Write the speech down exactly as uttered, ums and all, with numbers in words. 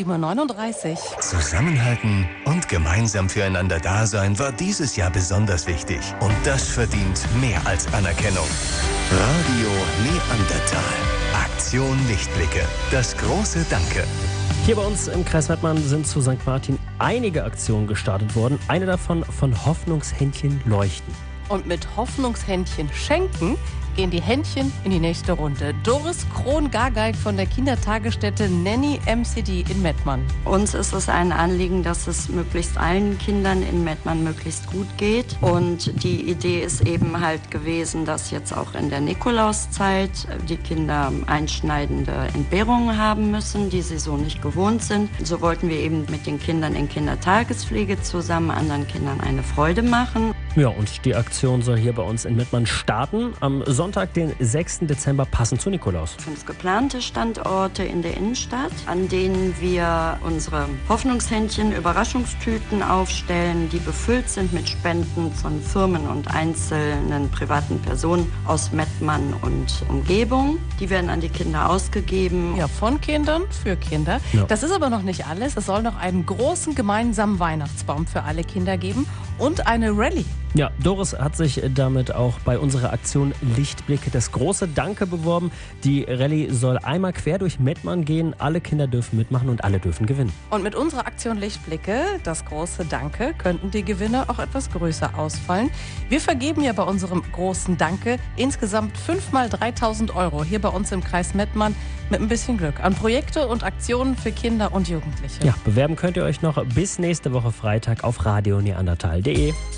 sieben Uhr neununddreißig. Zusammenhalten und gemeinsam füreinander da sein war dieses Jahr besonders wichtig. Und das verdient mehr als Anerkennung. Radio Neandertal. Aktion Lichtblicke. Das große Danke. Hier bei uns im Kreis Mettmann sind zu Sankt Martin einige Aktionen gestartet worden. Eine davon von Hoffnungshändchen leuchten. Und mit Hoffnungshändchen schenken gehen die Händchen in die nächste Runde. Doris Krohn-Gargeig von der Kindertagesstätte Nanny M C D in Mettmann. Uns ist es ein Anliegen, dass es möglichst allen Kindern in Mettmann möglichst gut geht. Und die Idee ist eben halt gewesen, dass jetzt auch in der Nikolauszeit die Kinder einschneidende Entbehrungen haben müssen, die sie so nicht gewohnt sind. So wollten wir eben mit den Kindern in Kindertagespflege zusammen anderen Kindern eine Freude machen. Ja, und die Aktion soll hier bei uns in Mettmann starten. Am Sonntag, den sechsten Dezember, passend zu Nikolaus. Fünf geplante Standorte in der Innenstadt, an denen wir unsere Hoffnungshändchen Überraschungstüten aufstellen, die befüllt sind mit Spenden von Firmen und einzelnen privaten Personen aus Mettmann und Umgebung. Die werden an die Kinder ausgegeben. Ja, von Kindern für Kinder. Ja. Das ist aber noch nicht alles. Es soll noch einen großen gemeinsamen Weihnachtsbaum für alle Kinder geben und eine Rallye. Ja, Doris hat sich damit auch bei unserer Aktion Lichtblicke das große Danke beworben. Die Rallye soll einmal quer durch Mettmann gehen. Alle Kinder dürfen mitmachen und alle dürfen gewinnen. Und mit unserer Aktion Lichtblicke, das große Danke, könnten die Gewinne auch etwas größer ausfallen. Wir vergeben ja bei unserem großen Danke insgesamt fünf mal dreitausend Euro hier bei uns im Kreis Mettmann mit ein bisschen Glück an Projekte und Aktionen für Kinder und Jugendliche. Ja, bewerben könnt ihr euch noch bis nächste Woche Freitag auf radio neandertal punkt de.